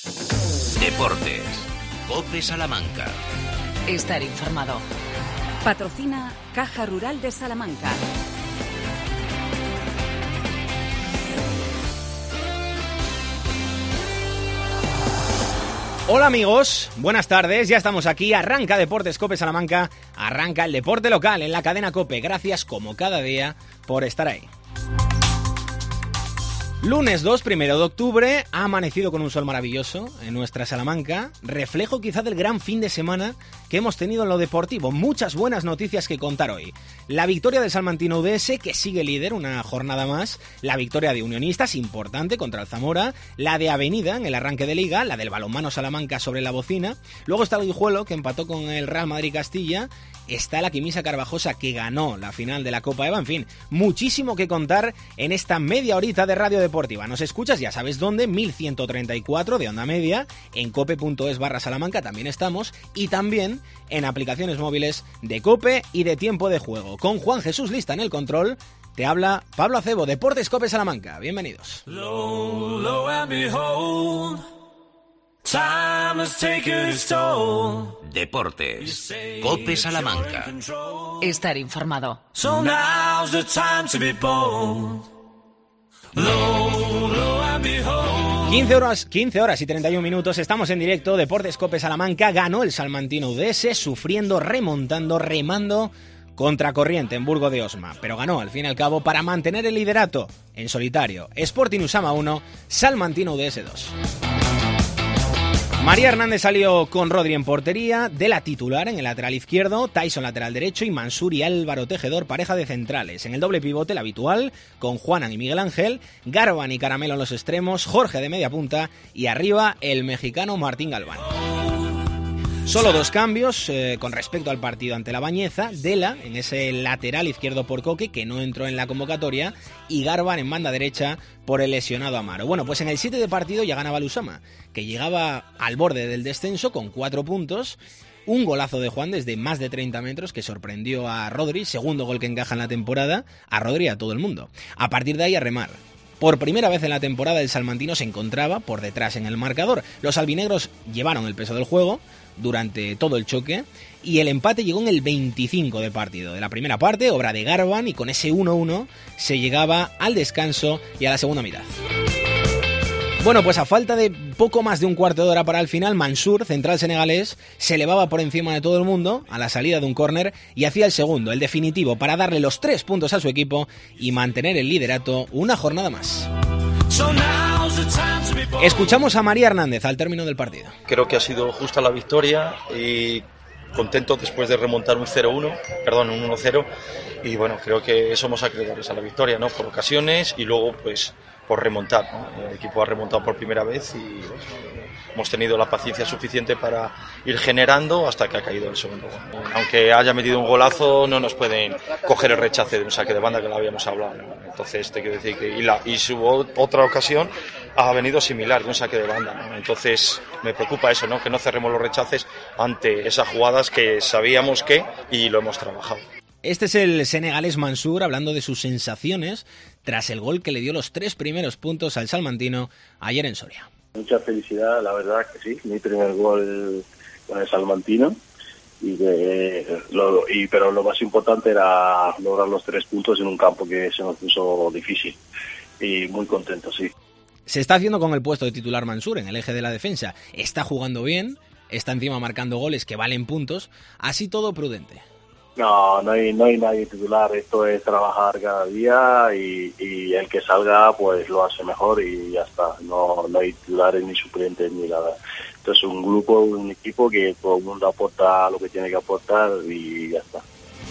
Deportes. COPE Salamanca. Estar informado. Patrocina Caja Rural de Salamanca. Hola amigos, buenas tardes, ya estamos aquí, arranca Deportes COPE Salamanca, arranca el deporte local en la cadena COPE, gracias como cada día por estar ahí. Lunes 2, 1 de octubre, ha amanecido con un sol maravilloso en nuestra Salamanca, reflejo quizá del gran fin de semana que hemos tenido en lo deportivo. Muchas buenas noticias que contar hoy. La victoria del Salmantino UDS, que sigue líder una jornada más, la victoria de Unionistas, importante, contra el Zamora, la de Avenida en el arranque de Liga, la del balonmano Salamanca sobre la Bocina, luego está el Guijuelo, que empató con el Real Madrid Castilla, está la Quimisa Carvajosa, que ganó la final de la Copa EVA, en fin, muchísimo que contar en esta media horita de Radio Deportiva. Nos escuchas, ya sabes dónde, 1134 de onda media, en cope.es/Salamanca también estamos, y también en aplicaciones móviles de COPE y de Tiempo de Juego. Con Juan Jesús Lista en el control, te habla Pablo Acebo, Deportes COPE Salamanca. Bienvenidos. Low, low and behold, time has taken its toll. Deportes. COPE Salamanca. Estar informado. So now's the time to be bold. Low, low and behold. 15 horas y 31 minutos, estamos en directo, Deportes COPE Salamanca, ganó el Salmantino UDS, sufriendo, remontando, remando contracorriente en Burgo de Osma, pero ganó al fin y al cabo para mantener el liderato en solitario. Sporting Usama 1, Salmantino UDS 2. María Hernández salió con Rodri en portería, de la titular en el lateral izquierdo, Tyson lateral derecho y Mansur y Álvaro Tejedor pareja de centrales. En el doble pivote, el habitual, con Juanan y Miguel Ángel, Garban y Caramelo en los extremos, Jorge de media punta y arriba el mexicano Martín Galván. Solo dos cambios con respecto al partido ante la Bañeza, Dela en ese lateral izquierdo por Coque, que no entró en la convocatoria, y Garban en banda derecha por el lesionado Amaro. Bueno, pues en el 7 de partido ya ganaba el Usama, que llegaba al borde del descenso con 4 puntos, un golazo de Juan desde más de 30 metros que sorprendió a Rodri, segundo gol que encaja en la temporada, a Rodri y a todo el mundo. A partir de ahí a remar. Por primera vez en la temporada el salmantino se encontraba por detrás en el marcador. Los albinegros llevaron el peso del juego durante todo el choque y el empate llegó en el 25 de partido. De la primera parte, obra de Garban, y con ese 1-1 se llegaba al descanso y a la segunda mitad. Bueno, pues a falta de poco más de un cuarto de hora para el final, Mansur, central senegalés, se elevaba por encima de todo el mundo a la salida de un córner y hacía el segundo, el definitivo, para darle los 3 puntos a su equipo y mantener el liderato una jornada más. Escuchamos a María Hernández al término del partido. Creo que ha sido justa la victoria y contento después de remontar un 1-0, y bueno, creo que somos acreedores a la victoria, ¿no? Por ocasiones y luego pues por remontar, ¿no? El equipo ha remontado por primera vez y hemos tenido la paciencia suficiente para ir generando hasta que ha caído el segundo gol. Aunque haya metido un golazo, no nos pueden coger el rechace de un saque de banda, que lo habíamos hablado, ¿no? Entonces te quiero decir que y su otra ocasión ha venido similar, de un saque de banda, ¿no? Entonces me preocupa eso, ¿no? Que no cerremos los rechaces ante esas jugadas que sabíamos que, y lo hemos trabajado. Este es el senegalés Mansur hablando de sus sensaciones tras el gol que le dio los 3 primeros puntos al salmantino ayer en Soria. Mucha felicidad, la verdad que sí, mi primer gol con el salmantino, pero lo más importante era lograr los 3 puntos en un campo que se nos puso difícil, y muy contento, sí. Se está haciendo con el puesto de titular Mansur en el eje de la defensa, está jugando bien, está encima marcando goles que valen puntos, así todo prudente. No hay nadie titular, esto es trabajar cada día y el que salga pues lo hace mejor y ya está, no hay titulares ni suplentes ni nada. Entonces un grupo, un equipo que todo el mundo aporta lo que tiene que aportar y ya está.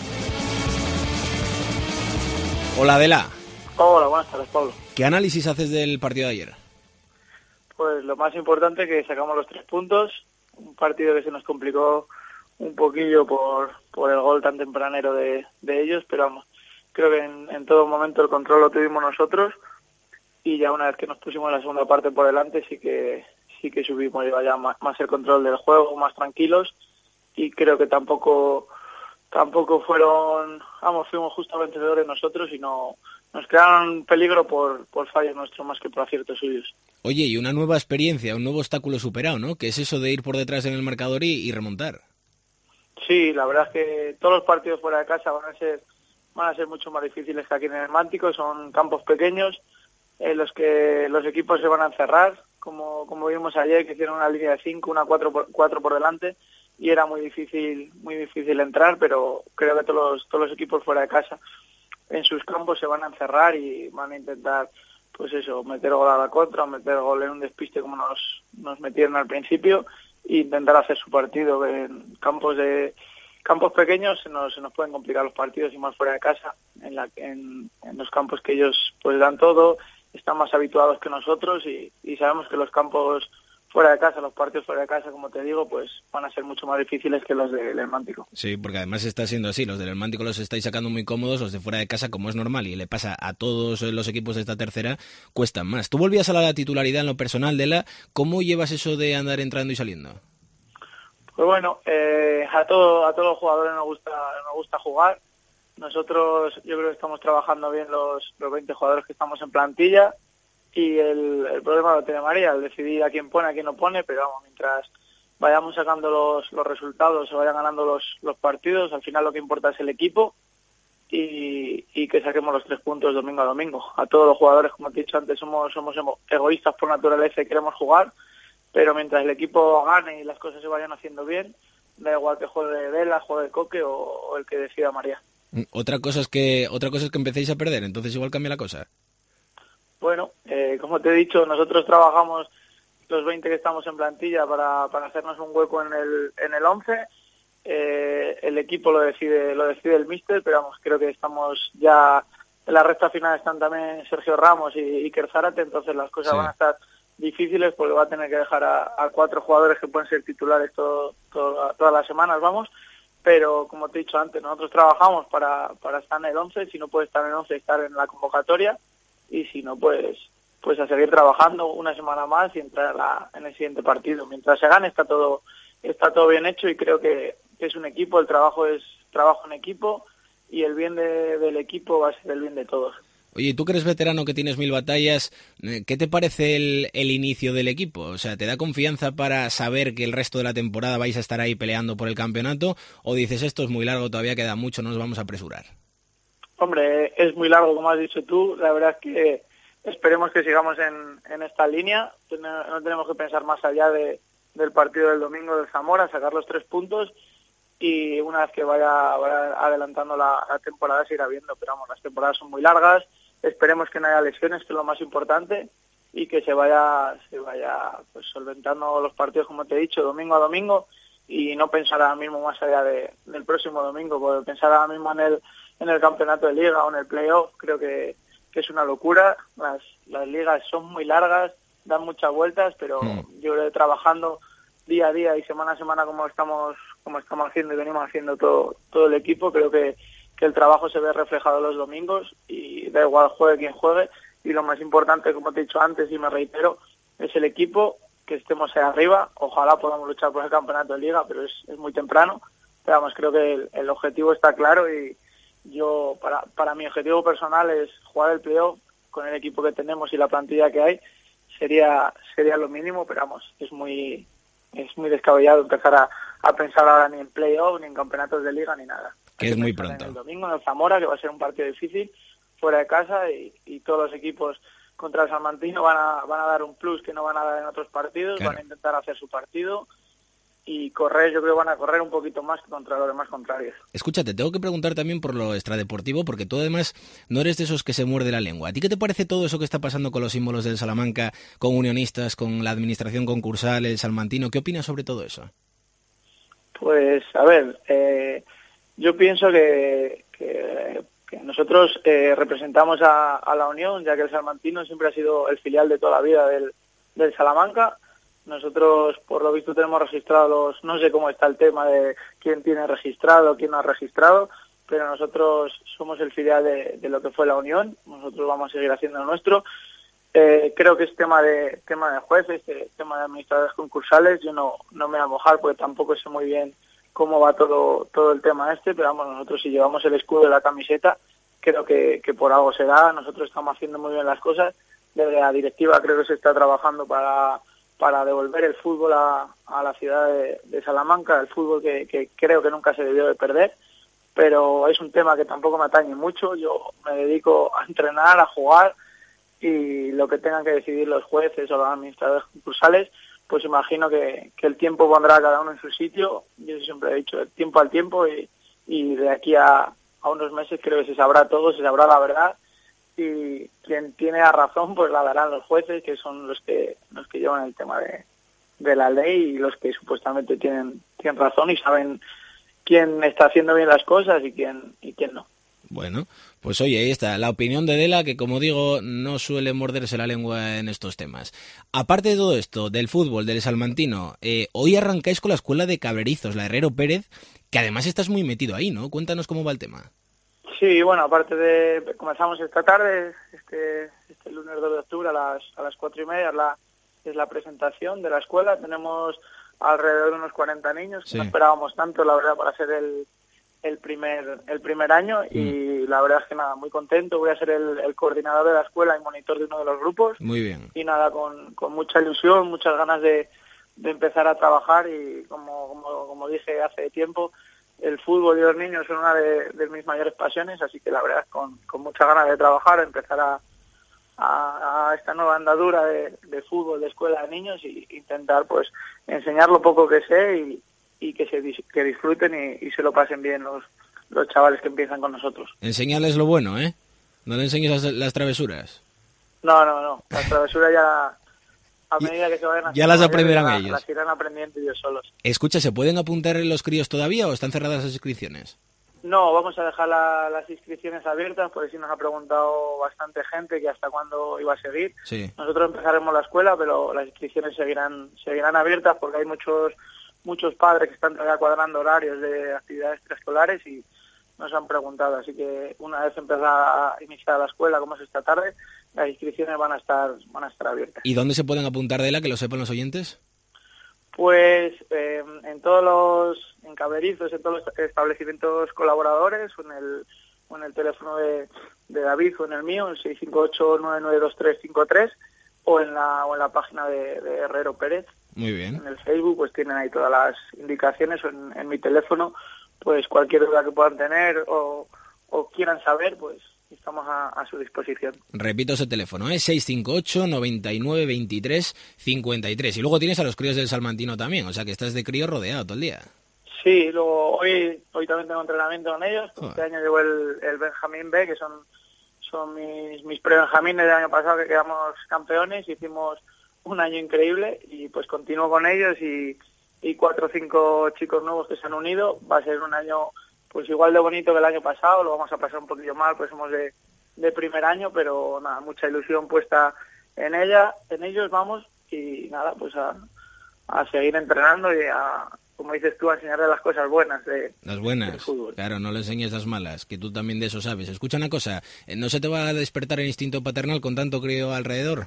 Hola Adela. Hola, buenas tardes, Pablo. ¿Qué análisis haces del partido de ayer? Pues lo más importante, que sacamos los 3 puntos, un partido que se nos complicó un poquillo por el gol tan tempranero de ellos, pero vamos, creo que en todo momento el control lo tuvimos nosotros, y ya una vez que nos pusimos en la segunda parte por delante sí que subimos ya más el control del juego, más tranquilos, y creo que tampoco fueron, fuimos justo vencedores nosotros y no nos crearon peligro por fallos nuestros más que por aciertos suyos. Oye, y una nueva experiencia, un nuevo obstáculo superado, ¿no? Que es eso de ir por detrás en el marcador y remontar. Sí, la verdad es que todos los partidos fuera de casa van a ser mucho más difíciles que aquí en el Mántico. Son campos pequeños en los que los equipos se van a encerrar, como vimos ayer, que hicieron una línea de 5, una 4 por delante, y era muy difícil entrar, pero creo que todos los equipos fuera de casa en sus campos se van a encerrar y van a intentar, pues eso, meter gol a la contra, meter gol en un despiste como nos metieron al principio, e intentar hacer su partido. En campos pequeños se nos pueden complicar los partidos, y más fuera de casa, en los campos que ellos pues dan todo, están más habituados que nosotros, y sabemos que los campos fuera de casa, los partidos fuera de casa, como te digo, pues van a ser mucho más difíciles que los del Hermántico. Sí, porque además está siendo así, los del Hermántico los estáis sacando muy cómodos, los de fuera de casa, como es normal y le pasa a todos los equipos de esta tercera, cuestan más. Tú volvías a la titularidad en lo personal, Dela, ¿cómo llevas eso de andar entrando y saliendo? Pues bueno, a todos los jugadores nos gusta jugar. Nosotros, yo creo que estamos trabajando bien los 20 jugadores que estamos en plantilla, y el problema lo tiene María, el decidir a quién pone, a quién no pone, pero vamos, mientras vayamos sacando los resultados, se vayan ganando los partidos, al final lo que importa es el equipo, y que saquemos los 3 puntos domingo a domingo. A todos los jugadores, como te he dicho antes, somos egoístas por naturaleza y queremos jugar, pero mientras el equipo gane y las cosas se vayan haciendo bien, da igual que juegue Vela, juegue Coque o el que decida María. Otra cosa es que empecéis a perder, entonces igual cambia la cosa. Bueno, como te he dicho, nosotros trabajamos los 20 que estamos en plantilla para hacernos un hueco en el 11. El equipo lo decide el míster, pero vamos, creo que estamos ya en la recta final. Están también Sergio Ramos y Iker Zárate, entonces las cosas van a estar difíciles, porque va a tener que dejar a 4 jugadores que pueden ser titulares todas las semanas, vamos. Pero como te he dicho antes, nosotros trabajamos para estar en el 11, si no puede estar en el 11, estar en la convocatoria, y si no, pues a seguir trabajando una semana más y entrar en el siguiente partido. Mientras se gane está todo bien hecho, y creo que es un equipo, el trabajo es trabajo en equipo, y el bien del equipo va a ser el bien de todos. Oye, tú que eres veterano, que tienes 1000 batallas, ¿qué te parece el inicio del equipo? O sea, ¿te da confianza para saber que el resto de la temporada vais a estar ahí peleando por el campeonato? ¿O dices, esto es muy largo, todavía queda mucho, no nos vamos a apresurar? Hombre, es muy largo, como has dicho tú. La verdad es que esperemos que sigamos en esta línea. No tenemos que pensar más allá del partido del domingo del Zamora, sacar los 3 puntos, y una vez que vaya adelantando la temporada se irá viendo. Pero vamos, las temporadas son muy largas. Esperemos que no haya lesiones, que es lo más importante, y que se vaya pues solventando los partidos, como te he dicho, domingo a domingo, y no pensar ahora mismo más allá del próximo domingo, porque pensar ahora mismo en el campeonato de liga o en el playoff creo que es una locura. Las ligas son muy largas, dan muchas vueltas, pero yo creo que trabajando día a día y semana a semana, como estamos haciendo y venimos haciendo todo el equipo, creo que el trabajo se ve reflejado los domingos, y da igual juegue quien juegue, y lo más importante, como te he dicho antes y me reitero, es el equipo, que estemos ahí arriba. Ojalá podamos luchar por el campeonato de liga, pero es muy temprano. Pero vamos, creo que el objetivo está claro, y yo, para mi objetivo personal es jugar el playoff con el equipo que tenemos y la plantilla que hay. Sería lo mínimo, pero vamos, es muy descabellado empezar a pensar ahora ni en playoff, ni en campeonatos de liga, ni nada. Que es muy pronto. El domingo en el Zamora, que va a ser un partido difícil fuera de casa, y todos los equipos contra el Salmantino van a dar un plus que no van a dar en otros partidos. Claro. Van a intentar hacer su partido y correr. Yo creo que van a correr un poquito más que contra los demás contrarios. Escúchate, tengo que preguntar también por lo extradeportivo, porque tú además no eres de esos que se muerde la lengua. ¿A ti qué te parece todo eso que está pasando con los símbolos del Salamanca, con Unionistas, con la administración concursal, el salmantino? ¿Qué opinas sobre todo eso? Pues, a ver, yo pienso que nosotros representamos a la Unión, ya que el salmantino siempre ha sido el filial de toda la vida del Salamanca. Nosotros, por lo visto, tenemos registrados, no sé cómo está el tema de quién tiene registrado, quién no ha registrado, pero nosotros somos el filial de lo que fue la Unión. Nosotros vamos a seguir haciendo lo nuestro. Creo que es tema de jueces, tema de administradores concursales. Yo no me voy a mojar porque tampoco sé muy bien cómo va todo el tema pero vamos, nosotros si llevamos el escudo de la camiseta, creo que por algo será. Nosotros estamos haciendo muy bien las cosas, desde la directiva creo que se está trabajando para devolver el fútbol a la ciudad de Salamanca, el fútbol que creo que nunca se debió de perder, pero es un tema que tampoco me atañe mucho. Yo me dedico a entrenar, a jugar, y lo que tengan que decidir los jueces o los administradores concursales, pues imagino que el tiempo pondrá a cada uno en su sitio. Yo siempre he dicho, el tiempo al tiempo, y de aquí a unos meses creo que se sabrá todo, se sabrá la verdad, y quien tiene la razón pues la darán los jueces, que son los que llevan el tema de la ley, y los que supuestamente tienen razón y saben quién está haciendo bien las cosas y quién no. Bueno, pues oye, ahí está la opinión de Dela, que como digo, no suele morderse la lengua en estos temas. Aparte de todo esto, del fútbol, del salmantino, hoy arrancáis con la escuela de Cabrerizos, la Herrero Pérez, que además estás muy metido ahí, ¿no? Cuéntanos cómo va el tema. Sí, bueno, aparte comenzamos esta tarde, este lunes 2 de octubre a las 4:30, es la presentación de la escuela. Tenemos alrededor de unos 40 niños, que no esperábamos tanto, la verdad, para ser el primer año, y la verdad es que nada, muy contento. Voy a ser el coordinador de la escuela y monitor de uno de los grupos. Muy bien. Y nada, con mucha ilusión, muchas ganas de empezar a trabajar, y como dije hace tiempo, el fútbol y los niños son una de mis mayores pasiones, así que la verdad es con muchas ganas de trabajar, empezar a esta nueva andadura de fútbol, de escuela de niños, y intentar pues enseñar lo poco que sé y que disfruten y se lo pasen bien los chavales que empiezan con nosotros. Enseñarles lo bueno, ¿eh? No le enseñes las travesuras. No. Las travesuras ya, a medida que se vayan ya las aprenderán ellos. Las irán aprendiendo ellos solos. Escucha, ¿se pueden apuntar los críos todavía o están cerradas las inscripciones? No, vamos a dejar las inscripciones abiertas, porque sí nos ha preguntado bastante gente que hasta cuándo iba a seguir. Sí. Nosotros empezaremos la escuela, pero las inscripciones seguirán abiertas, porque hay muchos padres que están todavía cuadrando horarios de actividades preescolares y nos han preguntado. Así que una vez empezada a iniciar la escuela, como es esta tarde, las inscripciones van a estar abiertas. ¿Y dónde se pueden apuntar, de que lo sepan los oyentes? Pues en Cabrerizos, en todos los establecimientos colaboradores, o en el teléfono de David, o en el mío, el 658-992353, o en la página de Herrero Pérez. Muy bien. En el Facebook pues tienen ahí todas las indicaciones, o en mi teléfono, pues cualquier duda que puedan tener o quieran saber, pues estamos a su disposición. Repito ese teléfono, 658 99 23 53. Y luego tienes a los críos del salmantino también, o sea que estás de crío rodeado todo el día. Sí, luego hoy también tengo entrenamiento con ellos. Este año llevo el Benjamín B, que son mis pre-benjamines del año pasado, que quedamos campeones. Hicimos un año increíble y pues continúo con ellos, y 4 o 5 chicos nuevos que se han unido. Va a ser un año pues igual de bonito que el año pasado. Lo vamos a pasar un poquillo mal, pues somos de primer año, pero nada, mucha ilusión puesta en ellos vamos, y nada, pues a seguir entrenando y como dices tú, a enseñarle las cosas buenas las buenas, del fútbol. Claro, no le enseñes las malas, que tú también de eso sabes. Escucha una cosa, ¿no se te va a despertar el instinto paternal con tanto crío alrededor?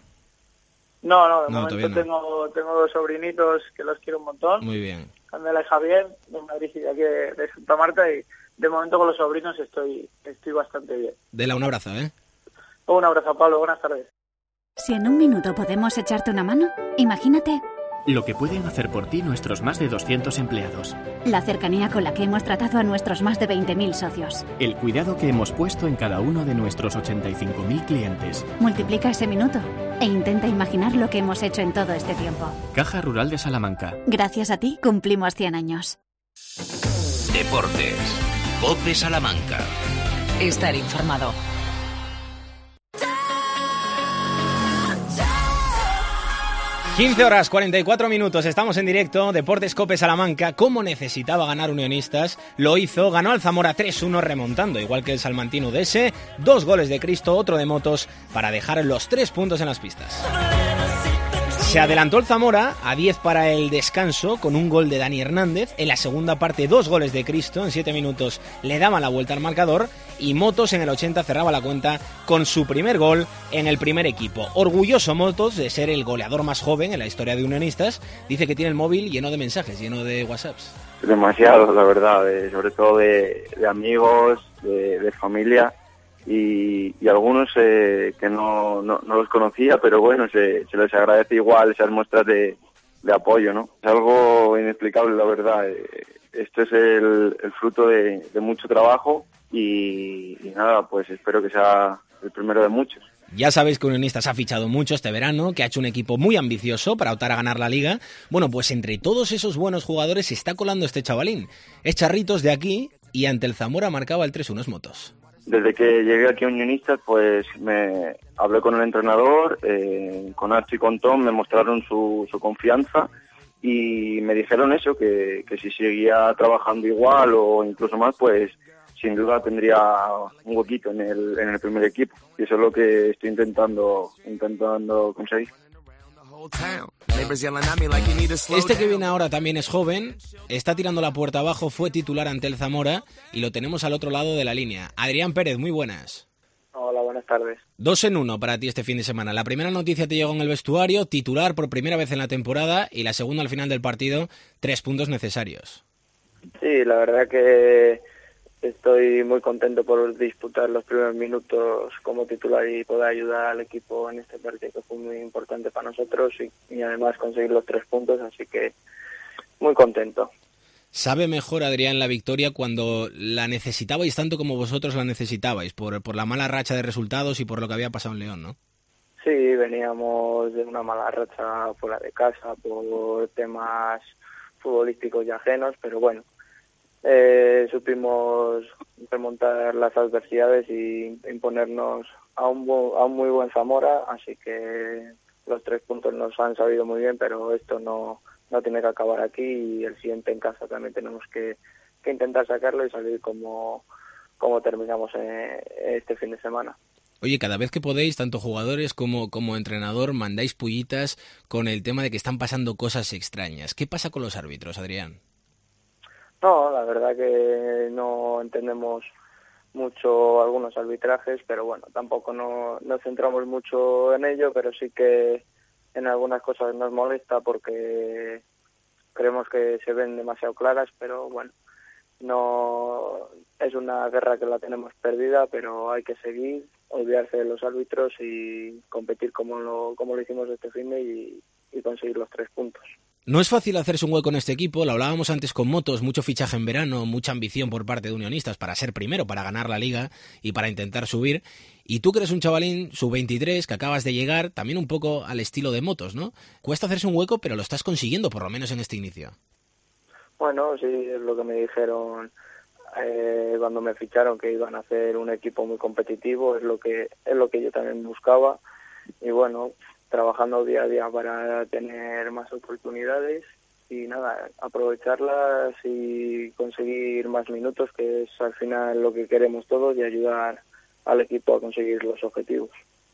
No, de momento no. Tengo 2 sobrinitos que los quiero un montón. Muy bien. Candela y Javier, de Madrid y de aquí de Santa Marta, y de momento con los sobrinos estoy bastante bien. Dela un abrazo, ¿eh? Un abrazo, Pablo, buenas tardes. Si en un minuto podemos echarte una mano, imagínate lo que pueden hacer por ti nuestros más de 200 empleados. La cercanía con la que hemos tratado a nuestros más de 20.000 socios. El cuidado que hemos puesto en cada uno de nuestros 85.000 clientes. Multiplica ese minuto e intenta imaginar lo que hemos hecho en todo este tiempo. Caja Rural de Salamanca. Gracias a ti cumplimos 100 años. Deportes. COPE Salamanca. Estar informado. 15 horas 44 minutos, estamos en directo, Deportes COPE Salamanca. Como necesitaba ganar Unionistas, lo hizo, ganó al Zamora 3-1 remontando, igual que el salmantino Udese, 2 goles de Cristo, otro de Motos, para dejar los 3 puntos en las pistas. Se adelantó el Zamora a 10 para el descanso con un gol de Dani Hernández. En la segunda parte 2 goles de Cristo, en 7 minutos le daban la vuelta al marcador, y Motos en el 80 cerraba la cuenta con su primer gol en el primer equipo. Orgulloso Motos de ser el goleador más joven en la historia de Unionistas. Dice que tiene el móvil lleno de mensajes, lleno de WhatsApps. Demasiado, la verdad, sobre todo de amigos, de familia, y algunos que no los conocía, pero bueno, se les agradece igual esas muestras de apoyo, ¿no? Es algo inexplicable, la verdad. Esto es el fruto de mucho trabajo y nada, pues espero que sea el primero de muchos. Ya sabéis que Unionistas ha fichado mucho este verano, que ha hecho un equipo muy ambicioso para optar a ganar la Liga. Bueno, pues entre todos esos buenos jugadores se está colando este chavalín. Es Charritos de aquí y ante el Zamora marcaba el 3-1 Motos. Desde que llegué aquí a Unionistas, pues me hablé con el entrenador, con Archie y con Tom, me mostraron su confianza y me dijeron eso, que si seguía trabajando igual o incluso más, pues sin duda tendría un huequito en el primer equipo. Y eso es lo que estoy intentando conseguir. Este que viene ahora también es joven, está tirando la puerta abajo, fue titular ante el Zamora y lo tenemos al otro lado de la línea. Adrián Pérez, muy buenas. Hola, buenas tardes. 2-1 para ti este fin de semana. La primera noticia te llegó en el vestuario, titular por primera vez en la temporada, y la segunda al final del partido, 3 puntos necesarios. Sí, la verdad que estoy muy contento por disputar los primeros minutos como titular y poder ayudar al equipo en este partido que fue muy importante para nosotros y además conseguir los 3 puntos, así que muy contento. ¿Sabe mejor, Adrián, la victoria cuando la necesitabais tanto como vosotros la necesitabais, por la mala racha de resultados y por lo que había pasado en León, ¿no? Sí, veníamos de una mala racha fuera de casa por temas futbolísticos y ajenos, pero bueno, supimos remontar las adversidades y imponernos a un muy buen Zamora, así que los 3 puntos nos han sabido muy bien, pero esto no tiene que acabar aquí y el siguiente en casa también tenemos que intentar sacarlo y salir como terminamos este fin de semana. Oye, cada vez que podéis, tanto jugadores como entrenador, mandáis pullitas con el tema de que están pasando cosas extrañas. ¿Qué pasa con los árbitros, Adrián? No, la verdad que no entendemos mucho algunos arbitrajes, pero bueno, tampoco nos centramos mucho en ello, pero sí que en algunas cosas nos molesta porque creemos que se ven demasiado claras, pero bueno, no es una guerra que la tenemos perdida, pero hay que seguir, olvidarse de los árbitros y competir como lo hicimos este finde y conseguir los 3 puntos. No es fácil hacerse un hueco en este equipo, lo hablábamos antes con Motos, mucho fichaje en verano, mucha ambición por parte de Unionistas para ser primero, para ganar la Liga y para intentar subir. Y tú que eres un chavalín sub-23, que acabas de llegar, también un poco al estilo de Motos, ¿no? Cuesta hacerse un hueco, pero lo estás consiguiendo, por lo menos en este inicio. Bueno, sí, es lo que me dijeron cuando me ficharon, que iban a hacer un equipo muy competitivo, es lo que yo también buscaba. Y bueno, trabajando día a día para tener más oportunidades y nada, aprovecharlas y conseguir más minutos, que es al final lo que queremos todos, y ayudar al equipo a conseguir los objetivos.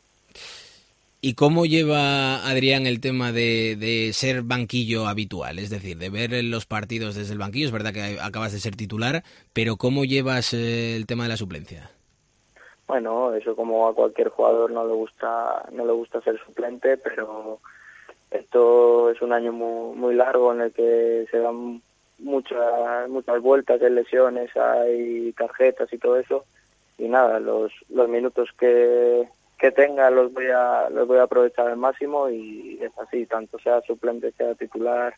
¿Y cómo lleva, Adrián, el tema de ser banquillo habitual? Es decir, de ver los partidos desde el banquillo. Es verdad que acabas de ser titular, pero ¿cómo llevas el tema de la suplencia? Bueno, eso como a cualquier jugador no le gusta ser suplente, pero esto es un año muy largo en el que se dan muchas vueltas, hay lesiones, hay tarjetas y todo eso, y nada, los minutos que tenga los voy a aprovechar al máximo, y es así, tanto sea suplente sea titular,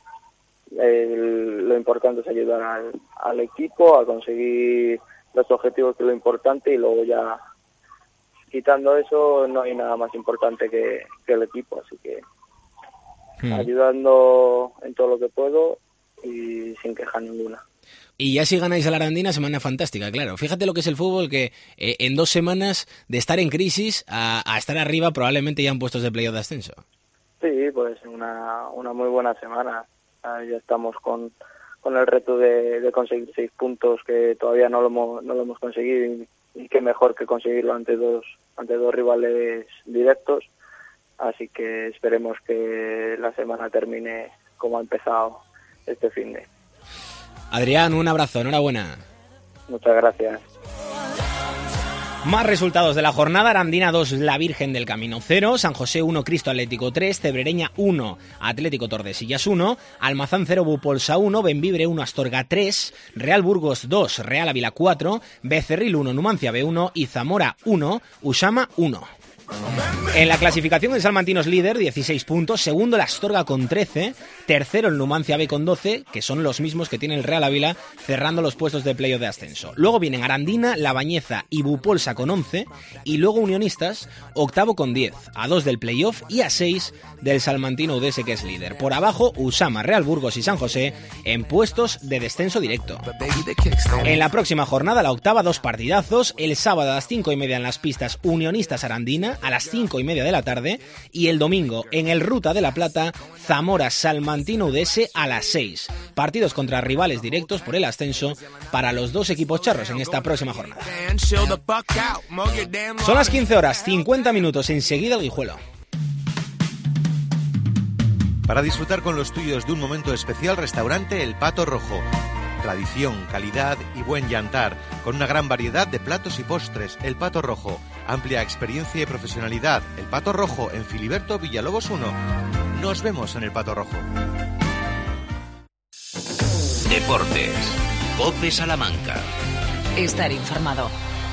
lo importante es ayudar al equipo a conseguir los objetivos, que es lo importante, y luego ya quitando eso no hay nada más importante que el equipo, así que ayudando en todo lo que puedo y sin queja ninguna. Y ya si ganáis a la Arandina, semana fantástica, claro. Fíjate lo que es el fútbol, que en 2 semanas de estar en crisis a estar arriba, probablemente ya en puestos de playoff de ascenso. Sí, pues una muy buena semana. Ya estamos con el reto de conseguir 6 puntos, que todavía no lo hemos conseguido, y qué mejor que conseguirlo ante dos rivales directos. Así que esperemos que la semana termine como ha empezado este finde. Adrián, un abrazo, enhorabuena. Muchas gracias. Más resultados de la jornada: Arandina 2, La Virgen del Camino 0, San José 1, Cristo Atlético 3, Cebrereña 1, Atlético Tordesillas 1, Almazán 0, Bupolsa 1, Bembibre 1, Astorga 3, Real Burgos 2, Real Ávila 4, Becerril 1, Numancia B1 y Zamora 1, Usama 1. En la clasificación el Salmantino es líder, 16 puntos, segundo el Astorga con 13, tercero el Numancia B con 12, que son los mismos que tiene el Real Ávila, cerrando los puestos de playoff de ascenso. Luego vienen Arandina, La Bañeza y Bupolsa con 11, y luego Unionistas, octavo con 10, a 2 del playoff y a 6 del Salmantino UDS, que es líder. Por abajo, Usama, Real Burgos y San José en puestos de descenso directo. En la próxima jornada, la octava, 2 partidazos, el sábado a las 5:30 en las pistas Unionistas Arandina, a las 5:30 de la tarde, y el domingo en el Ruta de la Plata, Zamora Salmantino UDS a las 6. Partidos contra rivales directos por el ascenso para los dos equipos charros en esta próxima jornada. Son las 15 horas, 50 minutos, enseguida el Guijuelo. Para disfrutar con los tuyos de un momento especial, restaurante El Pato Rojo. Tradición, calidad y buen yantar, con una gran variedad de platos y postres. El Pato Rojo, amplia experiencia y profesionalidad. El Pato Rojo, en Filiberto Villalobos 1. Nos vemos en El Pato Rojo. Deportes. COPE Salamanca. Estar informado.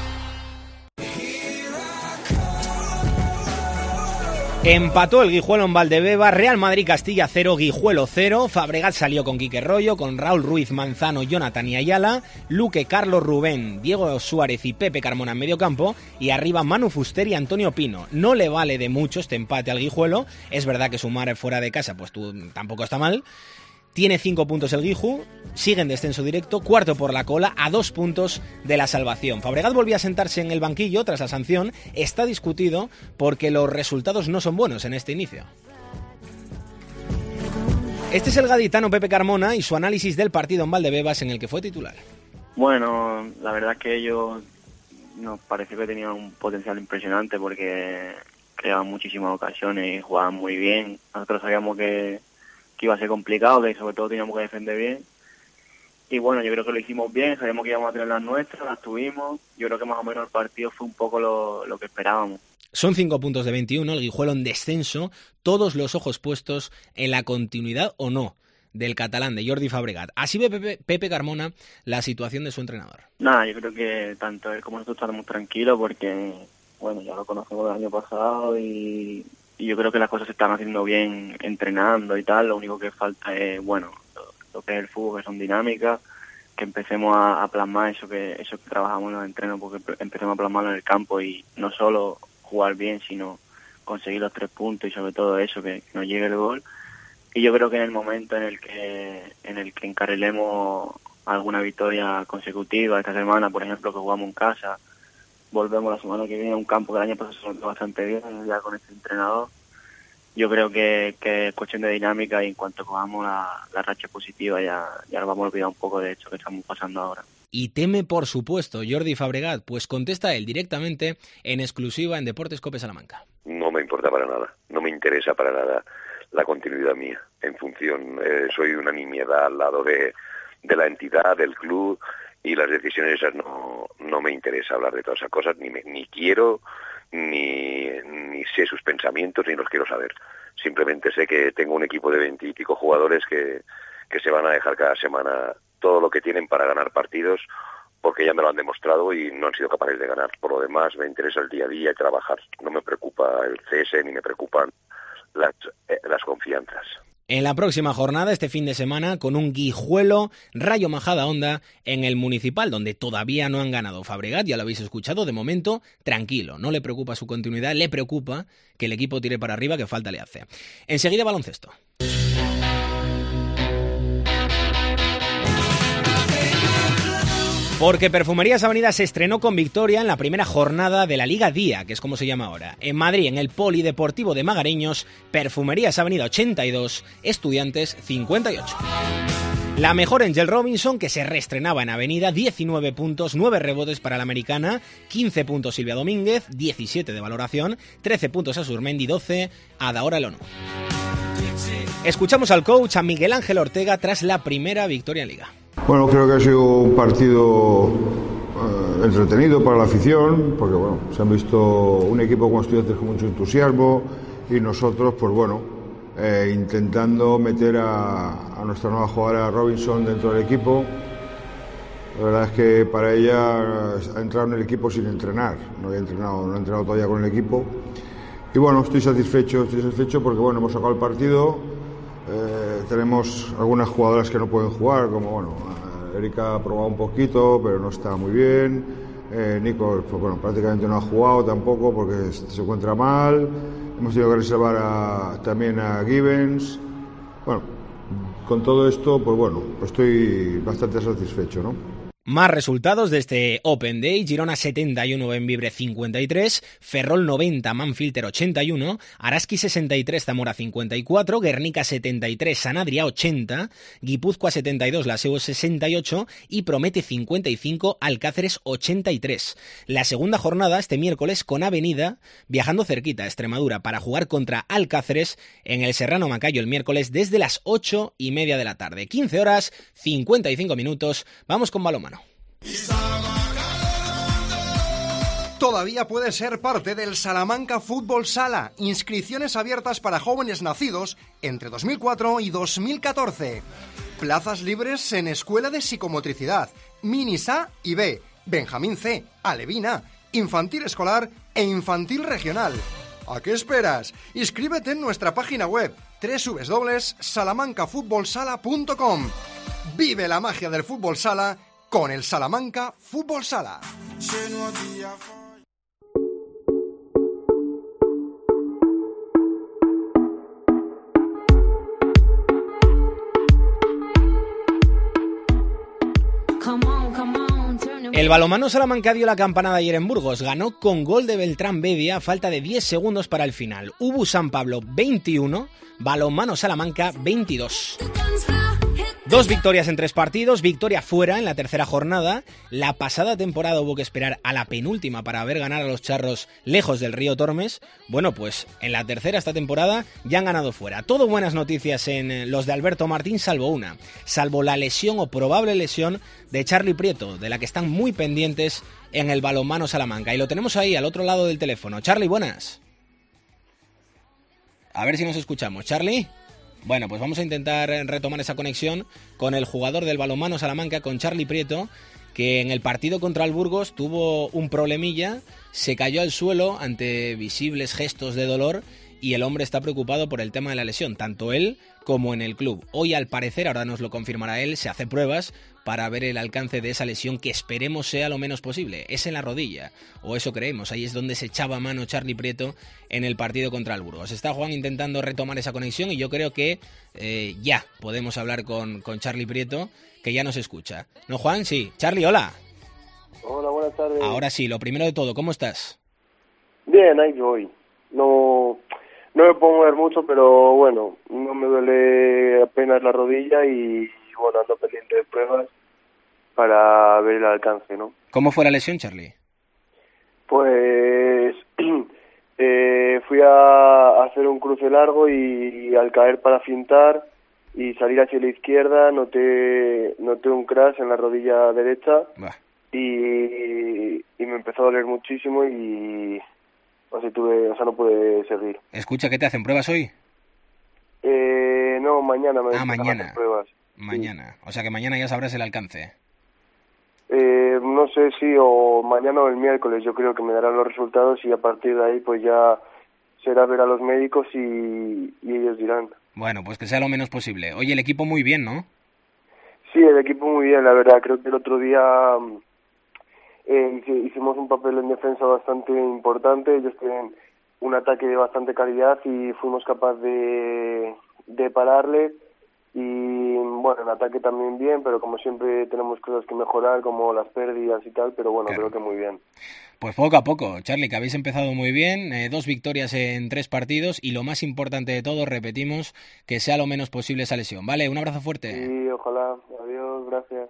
Empató el Guijuelo en Valdebeba, Real Madrid Castilla 0, Guijuelo 0, Fabregat salió con Quique Rollo, con Raúl Ruiz, Manzano, Jonathan y Ayala, Luque, Carlos Rubén, Diego Suárez y Pepe Carmona en medio campo, y arriba Manu Fuster y Antonio Pino. No le vale de mucho este empate al Guijuelo, es verdad que sumar fuera de casa pues tampoco está mal. Tiene 5 puntos el Guiju, sigue en descenso directo, cuarto por la cola, a 2 puntos de la salvación. Fabregat volvió a sentarse en el banquillo tras la sanción, está discutido porque los resultados no son buenos en este inicio. Este es el gaditano Pepe Carmona y su análisis del partido en Valdebebas, en el que fue titular. Bueno, la verdad es que ellos nos pareció que tenían un potencial impresionante porque creaban muchísimas ocasiones y jugaban muy bien. Nosotros sabíamos que iba a ser complicado, que sobre todo teníamos que defender bien, y bueno, yo creo que lo hicimos bien, sabíamos que íbamos a tener las nuestras, las tuvimos. Yo creo que más o menos el partido fue un poco lo que esperábamos. Son 5 puntos de 21, el Guijuelo en descenso, todos los ojos puestos en la continuidad o no del catalán, de Jordi Fabregat. Así ve Pepe Carmona la situación de su entrenador. Nada, yo creo que tanto él como nosotros estamos tranquilos porque, bueno, ya lo conocemos del año pasado y yo creo que las cosas se están haciendo bien entrenando y tal. Lo único que falta es, bueno, lo que es el fútbol, que son dinámicas, que empecemos a plasmar eso que trabajamos en los entrenos, porque empecemos a plasmarlo en el campo y no solo jugar bien, sino conseguir los 3 puntos y sobre todo eso, que nos llegue el gol. Y yo creo que en el momento en el que encarrilemos alguna victoria consecutiva esta semana, por ejemplo, que jugamos en casa, volvemos la semana que viene a un campo que el año pasado se notó bastante bien ya con este entrenador. Yo creo que es cuestión de dinámica y en cuanto cojamos la racha positiva ya nos vamos a olvidar un poco de esto que estamos pasando ahora. Y teme, por supuesto, Jordi Fabregat, pues contesta él directamente en exclusiva en Deportes COPE Salamanca. No me importa para nada, no me interesa para nada la continuidad mía. En función, soy una nimiedad al lado de la entidad, del club, y las decisiones esas no me interesa hablar de todas esas cosas, ni quiero, ni sé sus pensamientos, ni los quiero saber. Simplemente sé que tengo un equipo de 20 y pico jugadores que se van a dejar cada semana todo lo que tienen para ganar partidos, porque ya me lo han demostrado y no han sido capaces de ganar. Por lo demás, me interesa el día a día y trabajar. No me preocupa el CS ni me preocupan las confianzas. En la próxima jornada, este fin de semana, con un Guijuelo Rayo Majadahonda en el Municipal, donde todavía no han ganado. Fabregat, ya lo habéis escuchado, de momento tranquilo, no le preocupa su continuidad, le preocupa que el equipo tire para arriba, que falta le hace. Enseguida baloncesto. Porque Perfumerías Avenida se estrenó con victoria en la primera jornada de la Liga Día, que es como se llama ahora. En Madrid, en el Polideportivo de Magareños, Perfumerías Avenida 82, Estudiantes 58. La mejor Angel Robinson, que se reestrenaba en Avenida, 19 puntos, 9 rebotes para la americana, 15 puntos Silvia Domínguez, 17 de valoración, 13 puntos a Surmendi, 12 a Daora Lono. Escuchamos al coach, a Miguel Ángel Ortega, tras la primera victoria en Liga. Bueno, creo que ha sido un partido entretenido para la afición, porque bueno, se han visto un equipo con estudiantes con mucho entusiasmo y nosotros, pues bueno, intentando meter a nuestra nueva jugadora Robinson dentro del equipo. La verdad es que para ella ha entrado en el equipo sin entrenar, no ha entrenado todavía con el equipo. Y bueno, estoy satisfecho porque bueno, hemos sacado el partido. Tenemos algunas jugadoras que no pueden jugar, como bueno, Erika ha probado un poquito, pero no está muy bien. Nico, pues bueno, prácticamente no ha jugado tampoco porque se encuentra mal. Hemos tenido que reservar también a Gibbons. Bueno, con todo esto, pues bueno, pues estoy bastante satisfecho, ¿no? Más resultados de este Open Day: Girona 71, Benvibre 53, Ferrol 90, Manfilter 81, Araski 63, Zamora 54, Guernica 73, San Adrià 80, Guipúzcoa 72, Laseo 68 y Promete 55, Alcáceres 83. La segunda jornada este miércoles con Avenida viajando cerquita a Extremadura para jugar contra Alcáceres en el Serrano Macayo el miércoles desde las 8:30 de la tarde. 15 horas, 55 minutos. Vamos con balonmano. Todavía puedes ser parte del Salamanca Fútbol Sala. Inscripciones abiertas para jóvenes nacidos entre 2004 y 2014. Plazas libres en Escuela de Psicomotricidad, Minis A y B, Benjamín C, Alevina, Infantil Escolar e Infantil Regional. ¿A qué esperas? Inscríbete en nuestra página web www.salamancafutbolsala.com. Vive la magia del fútbol sala con el Salamanca Fútbol Sala. El balonmano Salamanca dio la campanada ayer en Burgos. Ganó con gol de Beltrán Bedia a falta de 10 segundos para el final. UBU San Pablo 21, balonmano Salamanca 22. 2 victorias en 3 partidos, victoria fuera en la tercera jornada. La pasada temporada hubo que esperar a la penúltima para ver ganar a los charros lejos del río Tormes. Bueno, pues en la tercera esta temporada ya han ganado fuera. Todo buenas noticias en los de Alberto Martín, salvo la lesión o probable lesión de Charly Prieto, de la que están muy pendientes en el balonmano Salamanca. Y lo tenemos ahí al otro lado del teléfono. Charly, buenas. A ver si nos escuchamos. Charly. Bueno, pues vamos a intentar retomar esa conexión con el jugador del balonmano Salamanca, con Charly Prieto, que en el partido contra el Burgos tuvo un problemilla, se cayó al suelo ante visibles gestos de dolor y el hombre está preocupado por el tema de la lesión, tanto él como en el club. Hoy, al parecer, ahora nos lo confirmará él, se hace pruebas para ver el alcance de esa lesión, que esperemos sea lo menos posible. Es en la rodilla, o eso creemos. Ahí es donde se echaba mano Charly Prieto en el partido contra el Burgos. Está Juan intentando retomar esa conexión y yo creo que ya podemos hablar con Charly Prieto, que ya nos escucha. ¿No, Juan? Sí. Charly, hola. Hola, buenas tardes. Ahora sí, lo primero de todo, ¿cómo estás? Bien, ahí voy. No me puedo mover mucho, pero bueno, no me duele apenas la rodilla y bueno, ando pendiente de pruebas para ver el alcance, ¿no? ¿Cómo fue la lesión, Charly? Pues fui a hacer un cruce largo y al caer para fintar y salir hacia la izquierda noté un crash en la rodilla derecha y me empezó a doler muchísimo y no pude seguir. Escucha, ¿qué te hacen pruebas hoy? No, mañana me mañana. Hacer pruebas. Mañana, o sea que mañana ya sabrás el alcance. No sé si o mañana o el miércoles, yo creo que me darán los resultados y a partir de ahí pues ya será ver a los médicos y ellos dirán. Bueno, pues que sea lo menos posible. Oye, el equipo muy bien, ¿no? Sí, el equipo muy bien, la verdad. Creo que el otro día hicimos un papel en defensa bastante importante. Ellos tienen un ataque de bastante calidad y fuimos capaces de pararle. Y bueno, en ataque también bien, pero como siempre tenemos cosas que mejorar, como las pérdidas y tal, pero bueno, claro. Creo que muy bien. Pues poco a poco, Charly, que habéis empezado muy bien, 2 victorias en 3 partidos y lo más importante de todo, repetimos, que sea lo menos posible esa lesión, ¿vale? Un abrazo fuerte. Sí, ojalá. Adiós, gracias.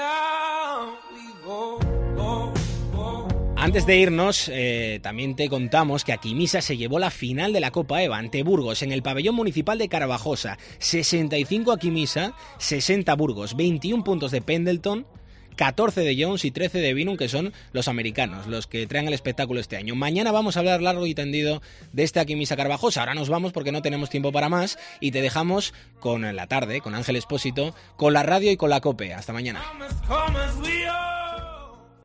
Antes de irnos, también te contamos que Aquimisa se llevó la final de la Copa EVA ante Burgos en el pabellón municipal de Carvajosa. 65 Aquimisa, 60 Burgos, 21 puntos de Pendleton, 14 de Jones y 13 de Binum, que son los americanos, los que traen el espectáculo este año. Mañana vamos a hablar largo y tendido de este Aquí Misa Carvajosa. Ahora nos vamos porque no tenemos tiempo para más y te dejamos con la tarde, con Ángel Expósito, con la radio y con la COPE. Hasta mañana.